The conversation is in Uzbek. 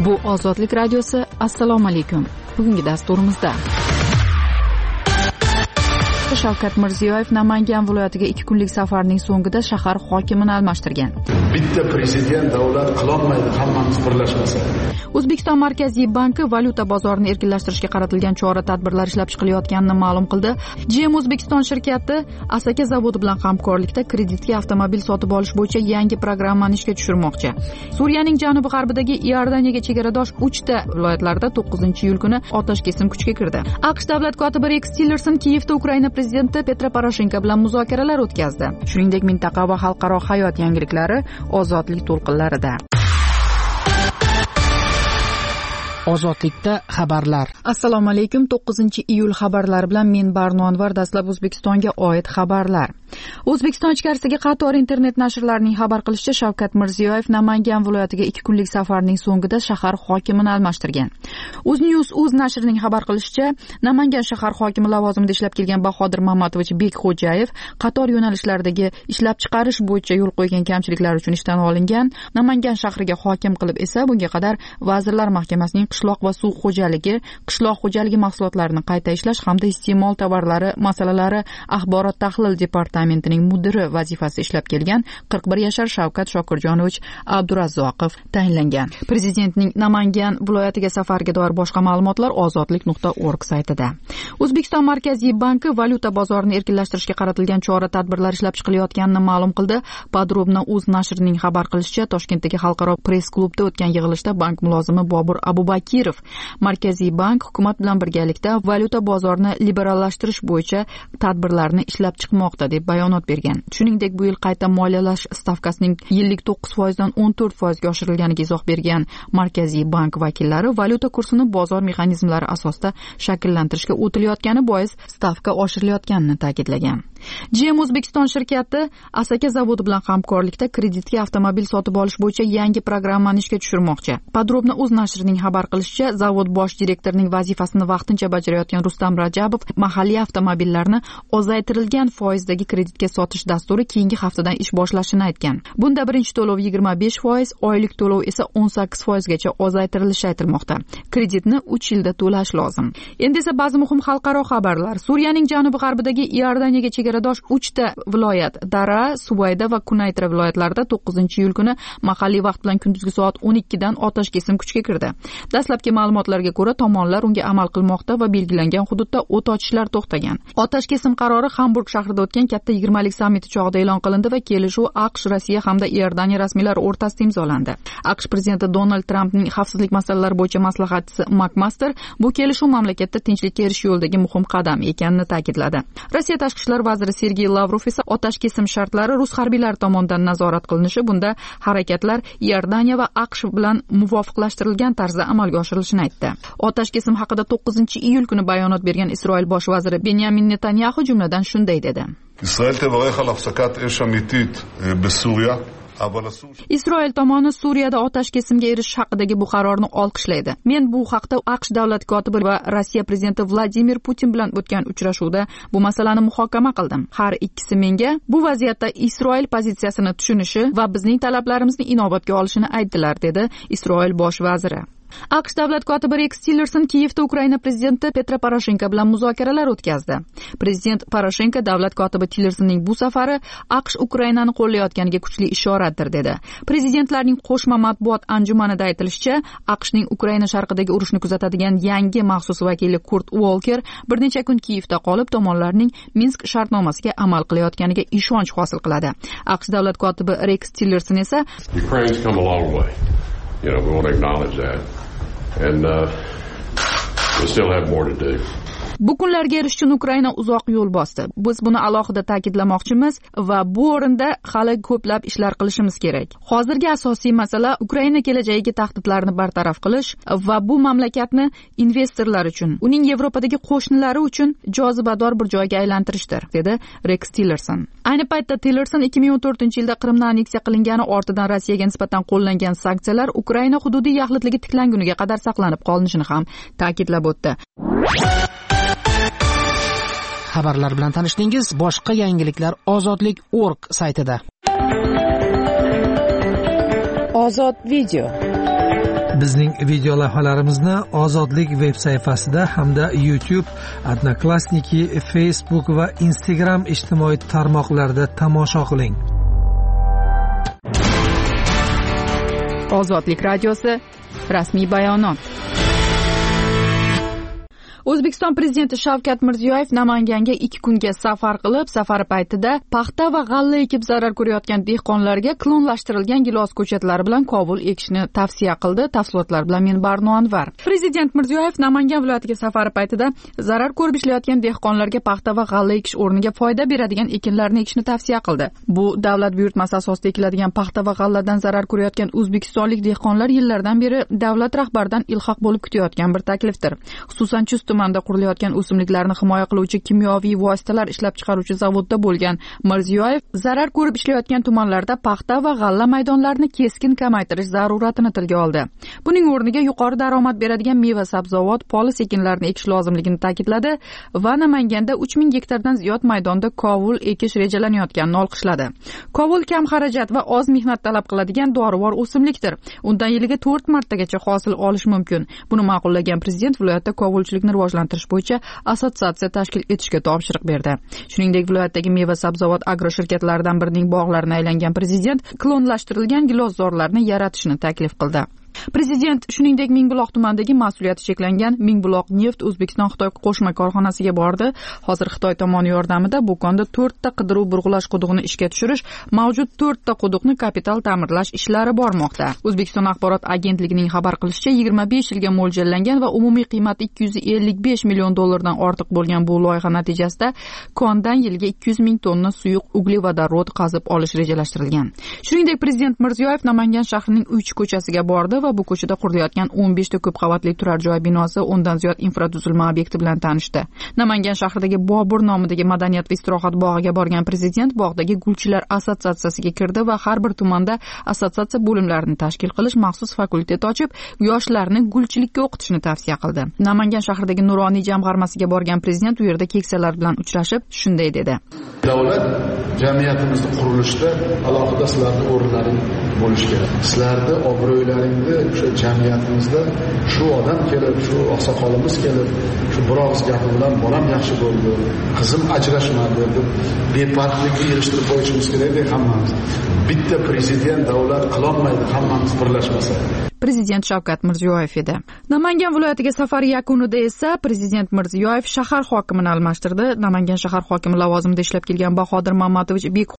Bu Ozodlik radiosi. Assalomu alaykum. Bugungi dasturimizda Shavkat Mirziyoyev Namangan viloyatiga 2 kunlik safarning so'ngida shahar hokimini almashtirgan. Bitta prezident davlat qilolmaydi, hammamiz birlashmasak. O'zbekiston Markaziy banki valyuta bozorini erkinlashtirishga qaratilgan chora-tadbirlar ishlab chiqilayotganini ma'lum qildi. GM O'zbekiston shirkati Asaka zavodi bilan hamkorlikda kreditga avtomobil sotib olish bo'yicha yangi programmani ishga tushirmoqchi. Suriyaning janubi-g'arbidagi Iordaniyaga chegaradosh 3 ta viloyatlarda 9-iyul kuni otash kesim kuchga kirdi. AQSh davlat kotibi Rex Tillerson Kiyevda Ukraina prezidenti Petro Poroshenko bilan muzokaralar o'tkazdi. Shuningdek, mintaqa va xalqaro hayot yangiliklari ozodlik to'lqinlarida. Ozodlikda xabarlar. Assalomu alaykum. 9-iyul xabarlari bilan men Barno Anvar. Dastlab O'zbekistonga oid xabarlar. O'zbekiston ichkarisidagi qator internet nashrlarining xabar qilishicha, Shavkat Mirziyoyev Namangan viloyatiga 2 kunlik safarning so'ngida shahar hokimini almashtirgan. UzNews.uz nashrining xabar qilishicha, Namangan shahar hokimi lavozimida ishlab kelgan Bahodir Mamadovich Bekxo'jayev qator yo'nalishlardagi ishlab chiqarish bo'yicha yo'l qo'ygan kamchiliklar uchun ishdan olingan. Namangan shahriga hokim qilib esa bunga qadar Vazirlar Mahkamasining qishloq va suv xo'jaligi, qishloq xo'jaligi mahsulotlarini qayta ishlash hamda iste'mol tovarlari masalalari axborot tahlil departamentining mudiri vazifasida ishlab kelgan 41 yashar Shavkat Shokirjonovich Abdurazzoqov tayinlangan. Prezidentning Namangan viloyatiga safariga doir boshqa ma'lumotlar ozodlik.org saytida. O'zbekiston Markaziy banki valyuta bozorini erkinlashtirishga qaratilgan chora-tadbirlar ishlab chiqilayotganini ma'lum qildi. Podrobno.uz nashrining xabar qilishicha, Toshkentdagi xalqaro press-klubda o'tgan yig'ilishda bank mulozimi Bobur Abubakirov Markaziy bank hukumat bilan birgalikda valyuta bozorini liberallashtirish bo'yicha tadbirlarni ishlab chiqmoqda deb bayonot bergan. Shuningdek, bu yil qayta moliyalash stavkasining yillik 9% dan 14% ga oshirilganiga izoh bergan Markaziy bank vakillari valyuta kursini bozor mexanizmlari asosida shakllantirishga o'tilayotgani bois stavka oshirilayotganini ta'kidlagan. GM O'zbekiston shirkati Asaka zavodi bilan hamkorlikda kreditga avtomobil sotib olish bo'yicha yangi programmani ishga tushirmoqchi. Podrobno.uz nashrining xabar qilishicha, zavod bosh direktorining vazifasini vaqtincha bajarayotgan Rustam Rajabov mahalliy avtomobillarni ozaytirilgan foizdagi kreditga sotish dasturi keyingi haftadan ish boshlashini aytgan. Bunda birinchi to'lov 25%, oylik to'lov esa 18% gacha ozaytirilishi aytilmoqda. Kreditni 3 yilda to'lash lozim. Endi esa ba'zi muhim xalqaro xabarlar. Suriyaning janubi-g'arbidagi Iordaniyaga chegaradosh 3 ta viloyat Dara, Subayda va Kunaytra viloyatlarida 9-iyul kuni mahalliy vaqt bilan kunduzgi soat 12 dan otash kesim kuchga kirdi. Dastlabki ma'lumotlarga ko'ra, tomonlar unga amal qilmoqda va belgilangan hududda o't ochishlar to'xtagan. Otash kesim qarori Hamburg shahrida o'tgan katta 20lik sammiti chog'ida e'lon qilindi va kelishuv AQSh, Rossiya hamda Iordaniya rasmiylari o'rtasida imzolandi. AQSh prezidenti Donald Trampning xavfsizlik masalalari bo'yicha maslahatchisi McMaster bu kelishuv mamlakatda tinchlikka erishish yo'lidagi muhim qadam ekanini ta'kidladi. Rossiya tashqi ishlar vaziri Sergey Lavrov esa otash kesim shartlari rus harbiylari tomonidan nazorat qilinishi, bunda harakatlar Iordaniya va AQSh bilan muvofiqlashtirilgan tarzda amalga oshirilishini aytdi. Otash kesim haqida 9-iyul kuni bayonot bergan Isroil bosh vaziri Benyamin Netanyahu jumladan shunday dedi. Isroil tomoni Suriyada otash kesimga erishish haqidagi bu qarorni olqishlaydi. Men bu haqda AQSh davlat kotibi va Rossiya prezidenti Vladimir Putin bilan o'tgan uchrashuvda bu masalani muhokama qildim. Har ikkisi menga bu vaziyatda Isroil pozitsiyasini tushunishi va bizning talablarimizni inobatga olishini aytdilar, dedi Isroil bosh vaziri. AQSh davlat kotibi Rex Tillerson Kiyevda Ukraina prezidenti Petro Poroshenko bilan muzokaralar o'tkazdi. Prezident Poroshenko davlat kotibi Tillersonning bu safari AQSh Ukrainani qo'llayotganiga kuchli ishoratdir, dedi. Prezidentlarning qo'shma matbuot anjumanida aytilishicha, AQShning Ukraina sharqidagi urushni kuzatadigan yangi maxsus vakili Kurt Walker bir necha kun Kiyevda qolib, tomonlarning Minsk shartnomasiga amal qilayotganiga ishonch hosil qiladi. AQSh davlat kotibi Rex Tillerson esa we want to acknowledge that. And we still have more to do. Bu kunlarga erishish uchun Ukraina uzoq yo'l bosdi. Biz buni alohida ta'kidlamoqchimiz va bu o'rinda hali ko'plab ishlar qilishimiz kerak. Hozirgi asosiy masala Ukraina kelajagiga tahdidlarni bartaraf qilish va bu mamlakatni investorlar uchun, uning Yevropadagi qo'shnilari uchun jozibador bir joyga aylantirishdir, dedi Rex Tillerson. Ayni paytda Tillerson 2014-yilda Qrimni anneksiya qilingani ortidan Rossiyaga nisbatan qo'llangan sanksiyalar Ukraina hududiy yaxlitligi tiklanguniga qadar saqlanib qolinishini ham ta'kidlab o'tdi. Xabarlar bilan tanishdingiz. Boshqa yangiliklar ozodlik.org saytida. Ozod video. Bizning video lavhalarimizni Ozodlik veb sayfasida hamda YouTube, Odnoklassniki, Facebook va Instagram ijtimoiy tarmoqlarida tomosha qiling. Ozodlik radiosi rasmiy bayonot. O'zbekiston prezidenti Shavkat Mirziyoyev Namanganga 2 kunga safar qilib, safari paytida paxta va g'alla ekib zarar ko'rayotgan dehqonlarga klonlashtirilgan gilos ko'chatlari bilan qovul ekishni tavsiya qildi. Tafsilotlar bilan men Barno Anvar. Prezident Mirziyoyev Namangan viloyatiga safari paytida zarar ko'rib ishlayotgan dehqonlarga paxta va g'alla ekish o'rniga foyda beradigan ekinlarni ekishni tavsiya qildi. Bu davlat buyurtmasi asosida ekiladigan paxta va g'alladan zarar ko'rayotgan o'zbekistonlik dehqonlar yillardan beri davlat rahbaridan ilhaq bo'lib kutayotgan bir taklifdir. Xususan tumanda qurilayotgan o'simliklarni himoya qiluvchi kimyoviy vositalar ishlab chiqaruvchi zavodda bo'lgan Mirziyoyev zarar ko'rib ishlayotgan tumanlarda paxta va g'alla maydonlarini keskin kamaytirish zaruratini tilga oldi. Buning o'rniga yuqori daromad beradigan meva-sabzavot, polis ekinlarini ekish lozimligini ta'kidladi va Namanganda 3000 gektardan ziyod maydonda qovul ekish rejalanayotganini olqishladi. Qovul kam xarajat va oz mehnat talab qiladigan dorivor o'simlikdir. Undan yiliga 4 martagacha hosil olish mumkin. Buni ma'qullagan prezident viloyatda qovulchilikni rivojlantirish bo'yicha assotsiatsiya tashkil etishga topshiriq berdi. Shuningdek, viloyatdagi meva-sabzavot agro shirkatlaridan birining bog'larini aylangan prezident klonlashtirilgan gilozorlarni yaratishni taklif qildi. Prezident shuningdek Mingbuloq tumanidagi mas'uliyati cheklangan Mingbuloq neft O'zbekiston-Xitoy qo'shma korxonasiga bordi. Hozir Xitoy tomoni yordamida bu konda 4 ta qidiruv burg'ulash qudug'ini ishga tushirish, mavjud 4 ta quduqni kapital ta'mirlash ishlari bormoqda. O'zbekiston axborot agentligining xabar qilishicha, 25 yilga mo'ljallangan va umumiy qiymati 255 million dollardan ortiq bo'lgan bu loyiha natijasida kondan yilga 200 ming tonna suyuq uglevodorod qazib olish rejalashtirilgan. Shuningdek, prezident Mirziyoyev Namangan shahrining 3 ko'chasiga bordi va bu ko'chada qurilayotgan 15 ta ko'p qavatli turar joy binosi, o'ndan ziyod infratuzilma obyekti bilan tanishdi. Namangan shahridagi Bobur nomidagi madaniyat va istirohat bog'iga borgan prezident bog'dagi gulchilar assotsiatsiyasiga kirdi va har bir tumanda assotsiatsiya bo'limlarini tashkil qilish, maxsus fakultet ochib, yoshlarni gulchilikka o'qitishni tavsiya qildi. Namangan shahridagi Nuroniy jamg'armasiga borgan prezident u yerda keksalar bilan uchrashib, shunday dedi: Davlat jamiyatimizni qurilishida alohida sizlarning o'rinlaring bo'lishi kerak. Sizlarning obro'ylaringizni o'sha jamiyatimizda shu odam kelib, shu oqsoqolimiz kelib, shu bir og'iz gapi bilan bolam yaxshi bo'ldi, qizim ajrashmadi deb befarqlikka erishtirib qo'yishimiz kerak hammamiz. Bitta prezident davlat qilolmaydi, hammamiz birlashmasak. Prezident Shavkat Mirziyoyev edi. Namangan viloyatiga safari yakunida esa prezident Mirziyoyev shahar hokimini almashtirdi. Namangan shahar hokimi lavozimida ishlab kelgan Bahodir Mamatovich